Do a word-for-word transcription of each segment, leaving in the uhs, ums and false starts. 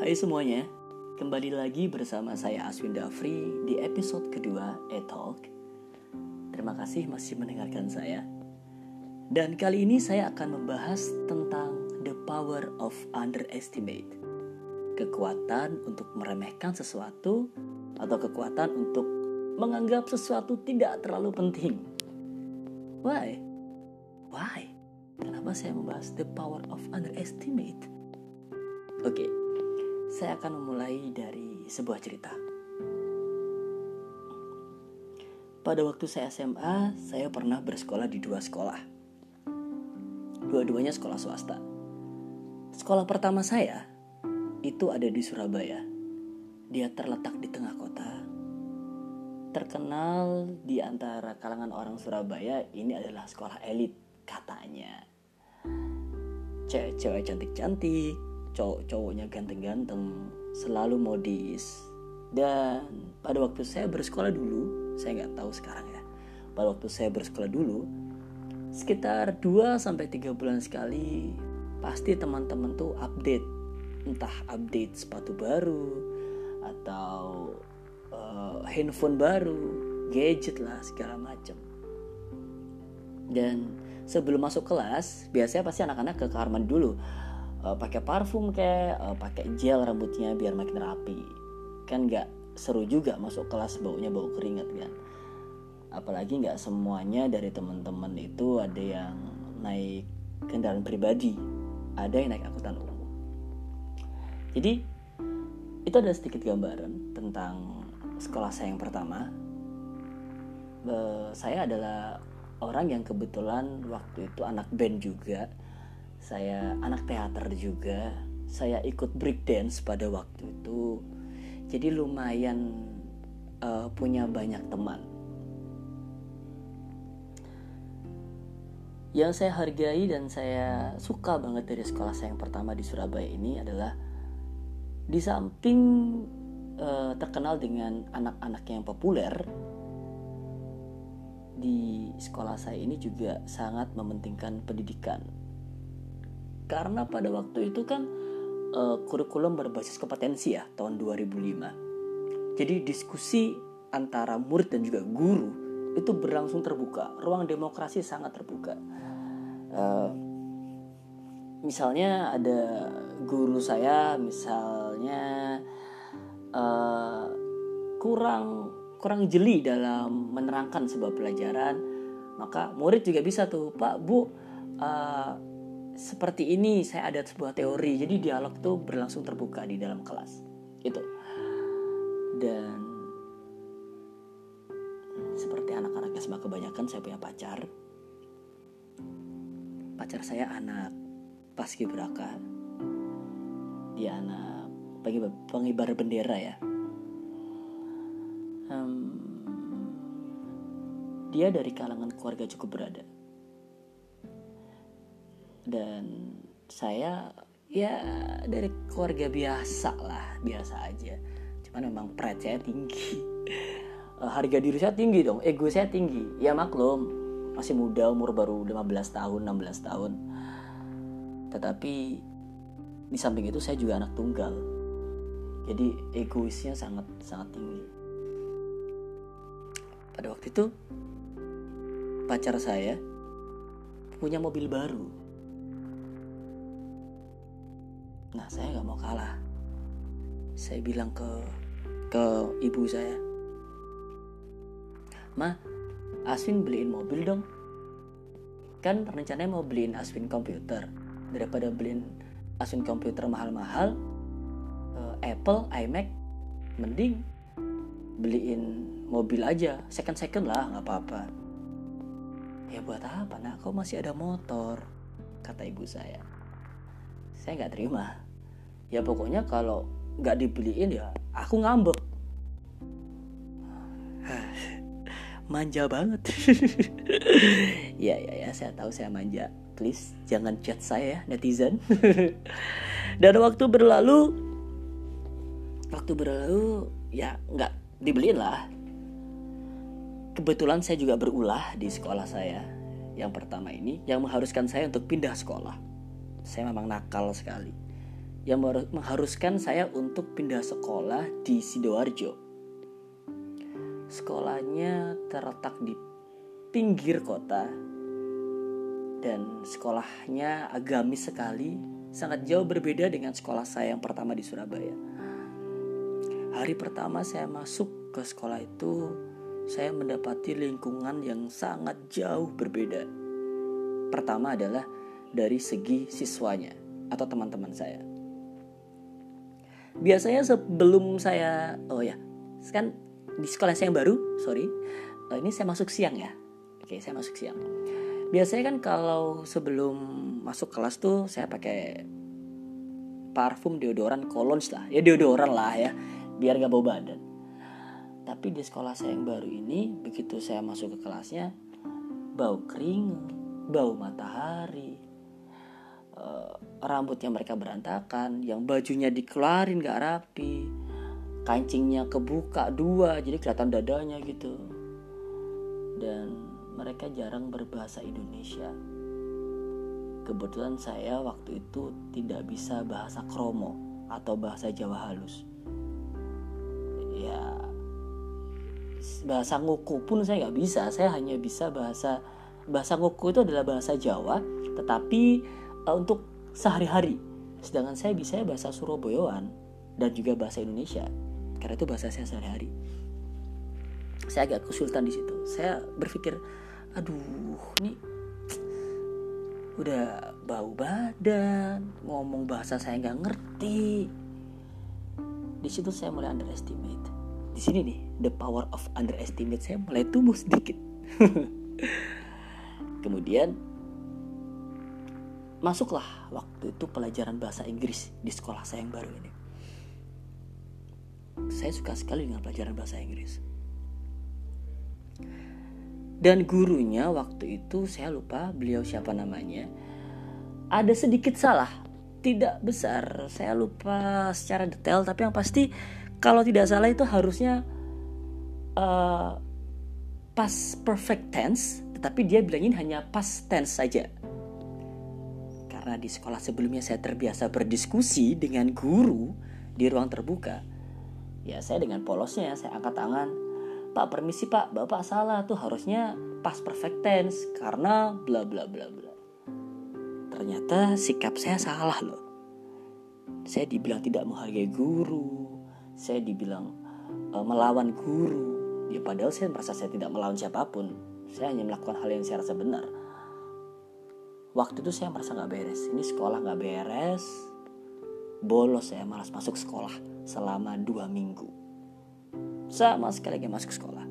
Hai semuanya, kembali lagi bersama saya Aswin Dafri di episode kedua E-Talk. Terima kasih masih mendengarkan saya. Dan kali ini saya akan membahas tentang the power of underestimate. Kekuatan untuk meremehkan sesuatu atau kekuatan untuk menganggap sesuatu tidak terlalu penting. Why? Why? Kenapa saya membahas the power of underestimate? Oke, saya akan memulai dari sebuah cerita. Pada waktu saya S M A, saya pernah bersekolah di dua sekolah. Dua-duanya sekolah swasta. Sekolah pertama saya itu ada di Surabaya. Dia terletak di tengah kota. Terkenal di antara kalangan orang Surabaya, ini adalah sekolah elit katanya. Cewek-cewek cantik-cantik, cowok-cowoknya ganteng-ganteng, selalu modis. Dan pada waktu saya bersekolah dulu, saya nggak tahu sekarang ya, pada waktu saya bersekolah dulu, sekitar dua sampai tiga bulan sekali pasti teman-teman tuh update, entah update sepatu baru atau uh, handphone baru, gadget lah segala macam. Dan sebelum masuk kelas, biasanya pasti anak-anak ke kamar mandi dulu, uh, pakai parfum kayak, uh, pakai gel rambutnya biar makin rapi. Kan nggak seru juga masuk kelas baunya bau keringat kan. Apalagi nggak semuanya dari teman-teman itu ada yang naik kendaraan pribadi, ada yang naik angkutan umum. Jadi itu ada sedikit gambaran tentang sekolah saya yang pertama. Uh, saya adalah orang yang kebetulan waktu itu anak band juga. Saya anak teater juga. Saya ikut break dance pada waktu itu. Jadi lumayan uh, punya banyak teman. Yang saya hargai dan saya suka banget dari sekolah saya yang pertama di Surabaya ini adalah di samping uh, terkenal dengan anak-anak yang populer, di sekolah saya ini juga sangat mementingkan pendidikan. Karena pada waktu itu kan uh, kurikulum berbasis kompetensi ya, tahun dua ribu lima. Jadi diskusi antara murid dan juga guru itu berlangsung terbuka. Ruang demokrasi sangat terbuka. Uh, misalnya ada guru saya misalnya uh, kurang kurang jeli dalam menerangkan sebuah pelajaran, maka murid juga bisa tuh, Pak, Bu, uh, seperti ini saya ada sebuah teori. Jadi dialog tuh berlangsung terbuka di dalam kelas itu. Dan seperti anak-anak S M A kebanyakan, saya punya pacar. Pacar saya anak paskibraka. Dia anak pengibar bendera ya. Um, dia dari kalangan keluarga cukup berada, dan saya ya dari keluarga biasa lah, biasa aja. Cuman memang pride saya tinggi, uh, harga diri saya tinggi dong, ego saya tinggi. Ya maklum, masih muda, umur baru lima belas tahun, enam belas tahun. Tetapi di samping itu saya juga anak tunggal, jadi egoisnya sangat sangat tinggi. Pada waktu itu pacar saya punya mobil baru. Nah, saya gak mau kalah. Saya bilang ke ke ibu saya, "Ma, Aswin beliin mobil dong. Kan rencananya mau beliin Aswin komputer. Daripada beliin Aswin komputer mahal-mahal, uh, Apple, iMac, mending beliin mobil aja, second-second lah, gak apa-apa." "Ya buat apa nak, kau masih ada motor," kata ibu saya. Saya gak terima. Ya pokoknya kalau gak dibeliin ya aku ngambek. Manja banget. Ya ya ya, saya tahu saya manja. Please jangan chat saya ya, netizen. Dan waktu berlalu, waktu berlalu ya gak dibeliin lah. Kebetulan saya juga berulah di sekolah saya yang pertama ini, yang mengharuskan saya untuk pindah sekolah. Saya memang nakal sekali. yang mengharuskan saya untuk pindah sekolah di Sidoarjo. Sekolahnya terletak di pinggir kota dan sekolahnya agamis sekali, sangat jauh berbeda dengan sekolah saya yang pertama di Surabaya. Hari pertama saya masuk ke sekolah itu, saya mendapati lingkungan yang sangat jauh berbeda. Pertama adalah dari segi siswanya atau teman-teman saya. Biasanya sebelum saya, oh ya, kan di sekolah saya yang baru, sorry, ini saya masuk siang ya. Oke, saya masuk siang. Biasanya kan kalau sebelum masuk kelas tuh saya pakai parfum, deodoran, cologne lah. Ya deodoran lah ya, biar gak bau badan. Tapi di sekolah saya yang baru ini, begitu saya masuk ke kelasnya, bau keringat, bau matahari, uh, rambutnya mereka berantakan, yang bajunya dikeluarin gak rapi, kancingnya kebuka dua, jadi kelihatan dadanya gitu. Dan mereka jarang berbahasa Indonesia. Kebetulan saya waktu itu tidak bisa bahasa kromo atau bahasa Jawa halus. Ya, bahasa nguku pun saya gak bisa. Saya hanya bisa bahasa bahasa nguku itu adalah bahasa Jawa, tetapi uh, untuk sehari-hari. Sedangkan saya bisa bahasa Surabayaan dan juga bahasa Indonesia, karena itu bahasa saya sehari-hari. Saya agak kesulitan di situ. Saya berpikir, aduh, ini udah bau badan, ngomong bahasa saya nggak ngerti. Di situ saya mulai underestimate. Di sini nih, the power of underestimate saya mulai tumbuh sedikit. Kemudian masuklah waktu itu pelajaran bahasa Inggris di sekolah saya yang baru ini. Saya suka sekali dengan pelajaran bahasa Inggris. Dan gurunya waktu itu saya lupa beliau siapa namanya. Ada sedikit salah, tidak besar. Saya lupa secara detail, tapi yang pasti kalau tidak salah itu harusnya uh, past perfect tense, tetapi dia bilangin hanya past tense saja. Karena di sekolah sebelumnya saya terbiasa berdiskusi dengan guru di ruang terbuka. Ya saya dengan polosnya saya angkat tangan, Pak permisi Pak, Bapak salah, tuh harusnya past perfect tense karena bla bla bla bla. Ternyata sikap saya salah loh. Saya dibilang tidak menghargai guru, saya dibilang uh, melawan guru. Ya padahal saya merasa saya tidak melawan siapapun. Saya hanya melakukan hal yang saya rasa benar. Waktu itu saya merasa gak beres. Ini sekolah gak beres. Bolos saya, malas masuk sekolah selama dua minggu. Sama sekali gak masuk sekolah.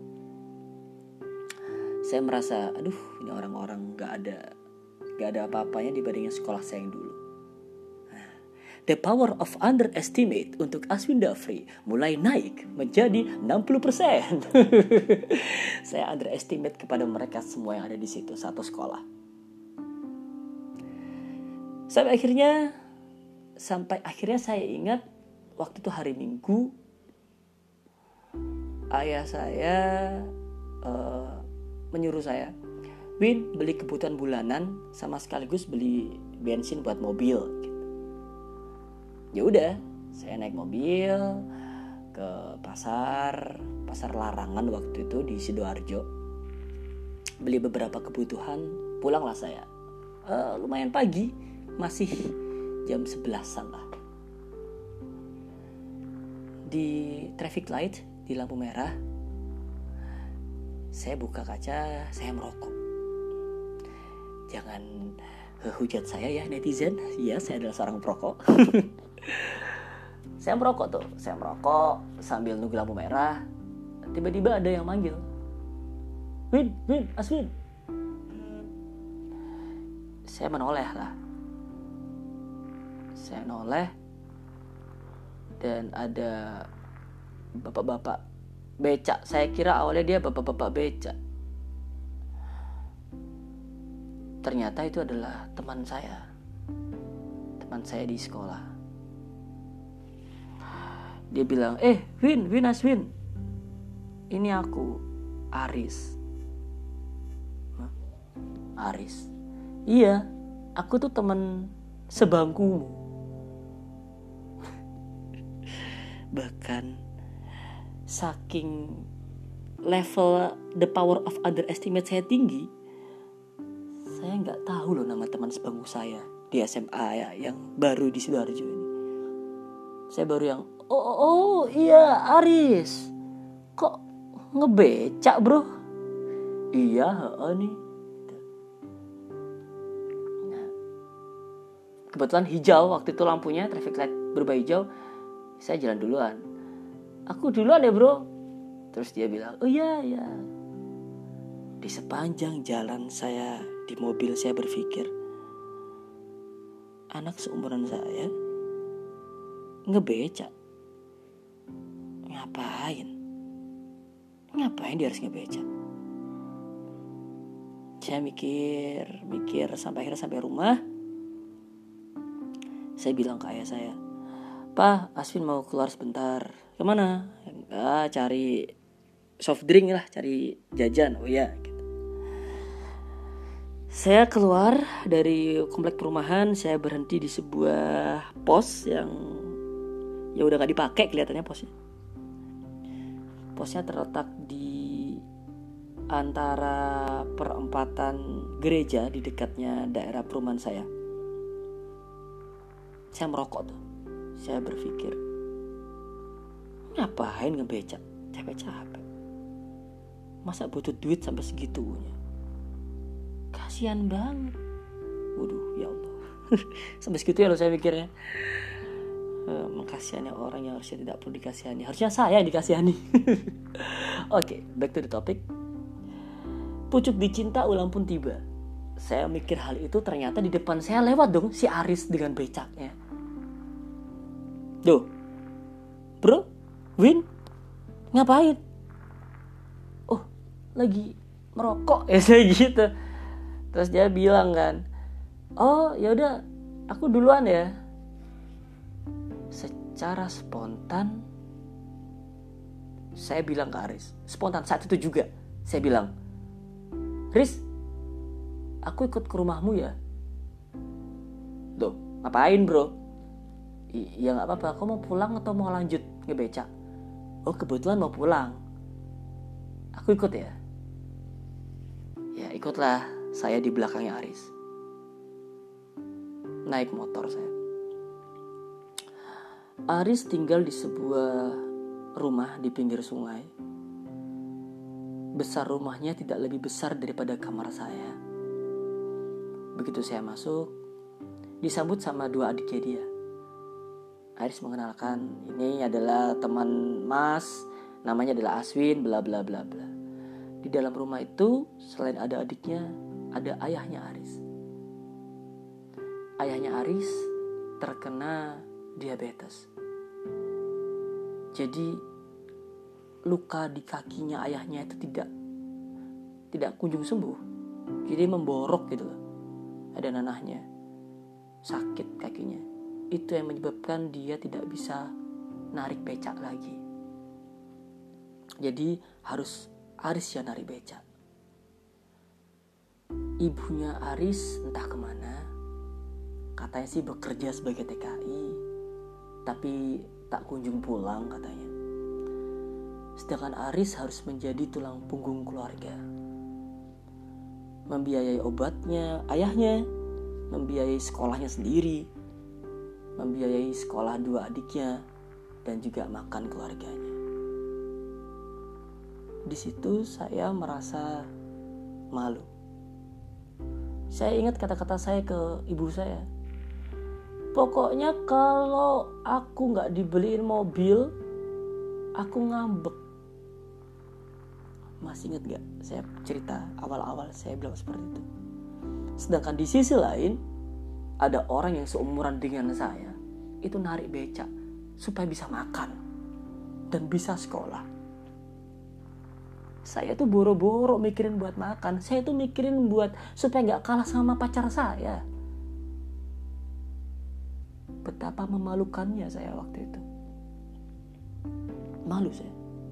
Saya merasa, aduh ini orang-orang gak ada Gak ada apa-apanya dibandingin sekolah saya yang dulu. The power of underestimate untuk Aswin Dhafri mulai naik menjadi enam puluh persen. Saya underestimate kepada mereka semua yang ada di situ, satu sekolah. Sampai akhirnya Sampai akhirnya saya ingat waktu itu hari Minggu, ayah saya uh, menyuruh saya, Win beli kebutuhan bulanan sama sekaligus beli bensin buat mobil. Ya udah, saya naik mobil ke pasar, pasar Larangan waktu itu di Sidoarjo. Beli beberapa kebutuhan, pulanglah saya. Uh, lumayan pagi, masih jam sebelasan lah. Di traffic light, di lampu merah, saya buka kaca, saya merokok. Jangan hujat saya ya netizen, ya saya adalah seorang perokok. Saya merokok tuh, saya merokok sambil nunggu lampu merah. Tiba-tiba ada yang manggil, Win, Win, Aswin. Saya menoleh lah. Saya noleh dan ada bapak-bapak becak. Saya kira awalnya dia bapak-bapak becak. Ternyata itu adalah teman saya. Teman saya di sekolah. Dia bilang, eh Win, Win Aswin, ini aku, Aris. Hah? Aris? Iya, aku tuh teman sebangkumu. Bahkan saking level the power of underestimate saya tinggi, saya nggak tahu loh nama teman sebangku saya di S M A ya, yang baru di Sidoarjo ini. Saya baru yang oh, oh, oh iya Aris, kok ngebecak bro? Iya heeh nih. Nah, kebetulan hijau waktu itu lampunya, traffic light berubah hijau. Saya jalan duluan. Aku duluan ya bro. Terus dia bilang, oh iya ya. Di sepanjang jalan saya di mobil saya berpikir, anak seumuran saya ngebecak. Ngapain? Ngapain dia harus ngebecak? Saya mikir, mikir sampai akhirnya sampai rumah. Saya bilang ke ayah saya, "Pak, Aswin mau keluar sebentar." "Kemana?" "Ah, cari soft drink lah, cari jajan." "Oh ya." Gitu. Saya keluar dari komplek perumahan, saya berhenti di sebuah pos yang ya udah gak dipakai kelihatannya posnya. Posnya terletak di antara perempatan gereja di dekatnya daerah perumahan saya. Saya merokok tuh. Saya berpikir, ngapain ngebecak? Capek-capek. Masa butuh duit sampai segitunya? Kasian banget. Waduh, ya Allah. Sampai segitu ya loh saya mikirnya. Uh, mengkasihani orang yang harusnya tidak perlu dikasihani. Harusnya saya yang dikasihani. Oke, okay, back to the topic. Pucuk dicinta ulang pun tiba. Saya mikir hal itu, ternyata di depan saya lewat dong si Aris dengan becaknya. Duh, bro, Win, ngapain? Oh, lagi merokok ya saya gitu. Terus dia bilang kan, oh ya udah, aku duluan ya. Secara spontan, saya bilang ke Aris, spontan saat itu juga, saya bilang, Riz, aku ikut ke rumahmu ya. Duh, ngapain bro? I- ya gak apa-apa, kau mau pulang atau mau lanjut ngebecak? Oh kebetulan mau pulang. Aku ikut ya. Ya ikutlah saya di belakangnya Aris. Naik motor saya. Aris tinggal di sebuah rumah di pinggir sungai. Besar rumahnya tidak lebih besar daripada kamar saya. Begitu saya masuk, disambut sama dua adiknya dia. Aris mengenalkan, ini adalah teman Mas, namanya adalah Aswin, bla bla bla bla. Di dalam rumah itu selain ada adiknya, ada ayahnya Aris. Ayahnya Aris terkena diabetes. Jadi luka di kakinya ayahnya itu tidak tidak kunjung sembuh. Jadi memborok gitu loh. Ada nanahnya. Sakit kakinya. Itu yang menyebabkan dia tidak bisa narik becak lagi. Jadi harus Aris yang narik becak. Ibunya Aris entah kemana. Katanya sih bekerja sebagai T K I. Tapi tak kunjung pulang katanya. Sedangkan Aris harus menjadi tulang punggung keluarga. Membiayai obatnya ayahnya, membiayai sekolahnya sendiri, membiayai sekolah dua adiknya, dan juga makan keluarganya. Di situ saya merasa malu. Saya ingat kata-kata saya ke ibu saya. Pokoknya kalau aku gak dibeliin mobil, aku ngambek. Masih ingat gak saya cerita awal-awal saya bilang seperti itu. Sedangkan di sisi lain, ada orang yang seumuran dengan saya, itu narik becak supaya bisa makan dan bisa sekolah. Saya tuh boro-boro mikirin buat makan. Saya tuh mikirin buat supaya gak kalah sama pacar saya. Betapa memalukannya saya waktu itu. Malu saya.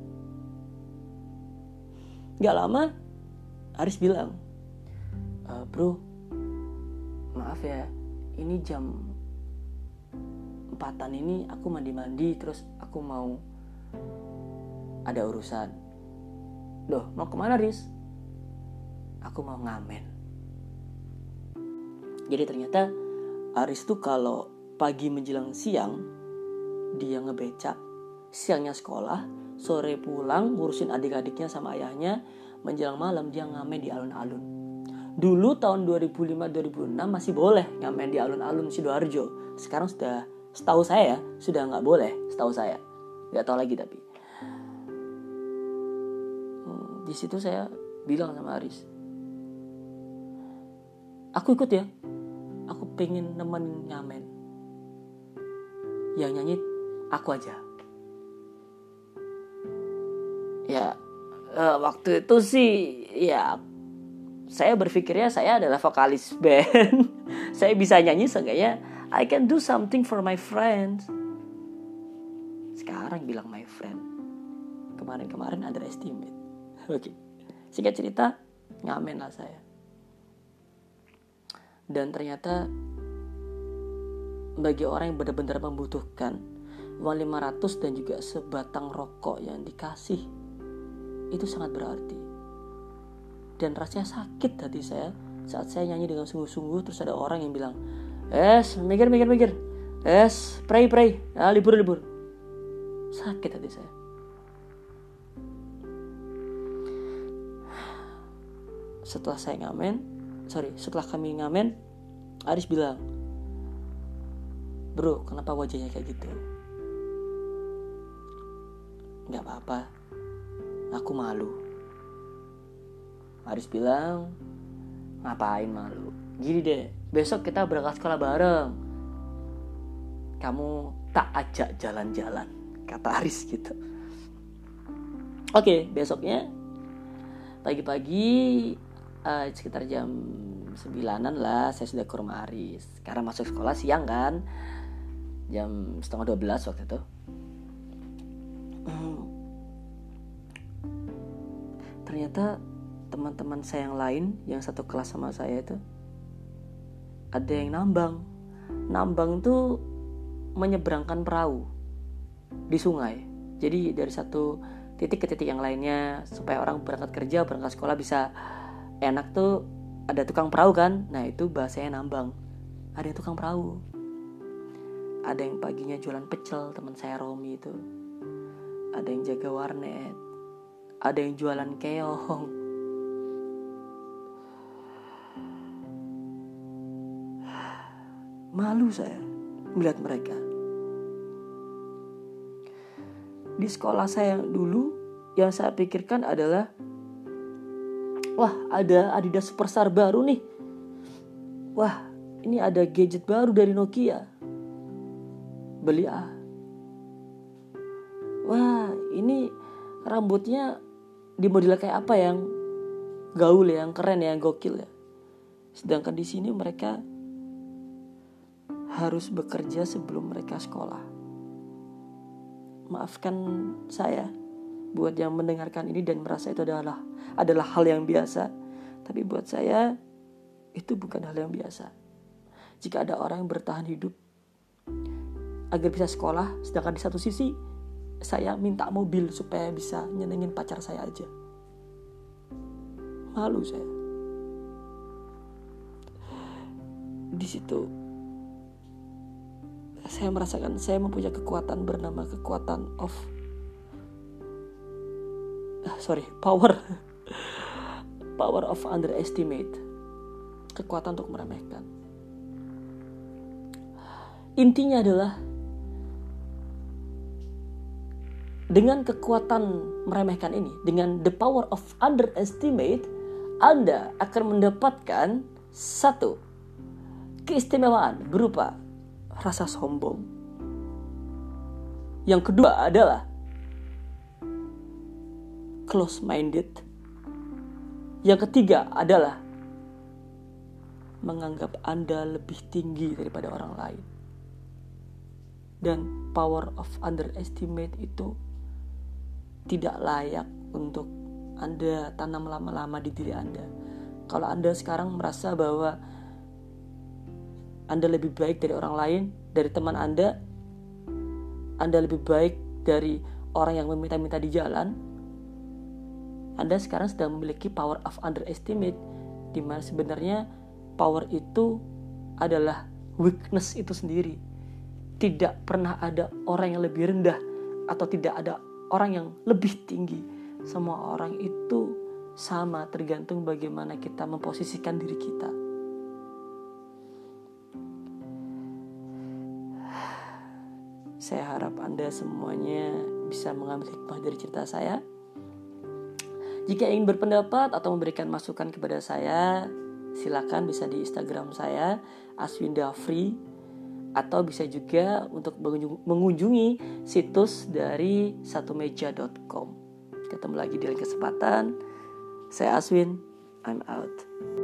Gak lama Aris bilang, e, bro, maaf ya, ini jam empatan ini aku mandi-mandi terus aku mau ada urusan. Loh, mau kemana Riz? Aku mau ngamen. Jadi ternyata Aris tuh kalau pagi menjelang siang dia ngebecak, siangnya sekolah, sore pulang ngurusin adik-adiknya sama ayahnya, menjelang malam dia ngamen di alun-alun. Dulu tahun dua ribu lima dua ribu enam masih boleh ngamen di alun-alun Sidoarjo. Sekarang sudah, setahu saya sudah nggak boleh, setahu saya. Nggak tahu lagi tapi. Hmm, di situ saya bilang sama Aris, aku ikut ya. Aku pengen nemenin ngamen. Yang nyanyi aku aja. Ya uh, waktu itu sih ya saya berpikirnya saya adalah vokalis band. Saya bisa nyanyi seenggaknya I can do something for my friends. Sekarang bilang my friend. Kemarin-kemarin underestimate. Oke. Okay. Singkat cerita ngamen lah saya. Dan ternyata bagi orang yang benar-benar membutuhkan uang lima ratus dan juga sebatang rokok yang dikasih, itu sangat berarti. Dan rasanya sakit hati saya saat saya nyanyi dengan sungguh-sungguh, terus ada orang yang bilang, es mikir mikir mikir, es pray pray, ah, libur libur. Sakit hati saya. Setelah saya ngamen, sorry, setelah kami ngamen, Aris bilang, bro, kenapa wajahnya kayak gitu? Gak apa-apa, aku malu. Aris bilang, ngapain malu? Gini deh, besok kita berangkat sekolah bareng. Kamu tak ajak jalan-jalan, kata Aris gitu. Oke, besoknya pagi-pagi uh, sekitar jam sembilanan lah saya sudah ke rumah Aris. Karena masuk sekolah siang kan, jam setengah dua belas waktu itu. Hmm. Ternyata teman-teman saya yang lain yang satu kelas sama saya itu ada yang nambang. Nambang tuh menyeberangkan perahu di sungai. Jadi dari satu titik ke titik yang lainnya supaya orang berangkat kerja, berangkat sekolah bisa enak tuh ada tukang perahu kan. Nah itu bahasanya nambang. Ada yang tukang perahu. Ada yang paginya jualan pecel, teman saya Romi itu. Ada yang jaga warnet. Ada yang jualan keong. Malu saya melihat mereka. Di sekolah saya yang dulu, yang saya pikirkan adalah, wah ada Adidas Superstar baru nih. Wah ini ada gadget baru dari Nokia. Beli ah. Wah ini rambutnya dimodel kayak apa yang gaul ya, yang keren ya, yang gokil ya. Sedangkan di sini mereka harus bekerja sebelum mereka sekolah. Maafkan saya buat yang mendengarkan ini dan merasa itu adalah adalah hal yang biasa. Tapi buat saya itu bukan hal yang biasa. Jika ada orang yang bertahan hidup agar bisa sekolah, sedangkan di satu sisi saya minta mobil supaya bisa nyenengin pacar saya aja. Malu saya. Di situ saya merasakan saya mempunyai kekuatan bernama kekuatan of ah, sorry power power of underestimate, kekuatan untuk meremehkan. Intinya adalah dengan kekuatan meremehkan ini, dengan the power of underestimate, Anda akan mendapatkan satu keistimewaan berupa rasa sombong. Yang kedua adalah close minded. Yang ketiga adalah menganggap Anda lebih tinggi daripada orang lain. Dan power of underestimate itu tidak layak untuk Anda tanam lama-lama di diri Anda. Kalau Anda sekarang merasa bahwa Anda lebih baik dari orang lain, dari teman Anda, Anda lebih baik dari orang yang meminta-minta di jalan, Anda sekarang sedang memiliki power of underestimate, di mana sebenarnya power itu adalah weakness itu sendiri. Tidak pernah ada orang yang lebih rendah atau tidak ada orang yang lebih tinggi. Semua orang itu sama, tergantung bagaimana kita memposisikan diri kita. Saya harap Anda semuanya bisa mengambil hikmah dari cerita saya. Jika ingin berpendapat atau memberikan masukan kepada saya, silakan bisa di Instagram saya aswindafri, atau bisa juga untuk mengunjungi situs dari satu meja dot com. Ketemu lagi di lain kesempatan. Saya Aswin, I'm out.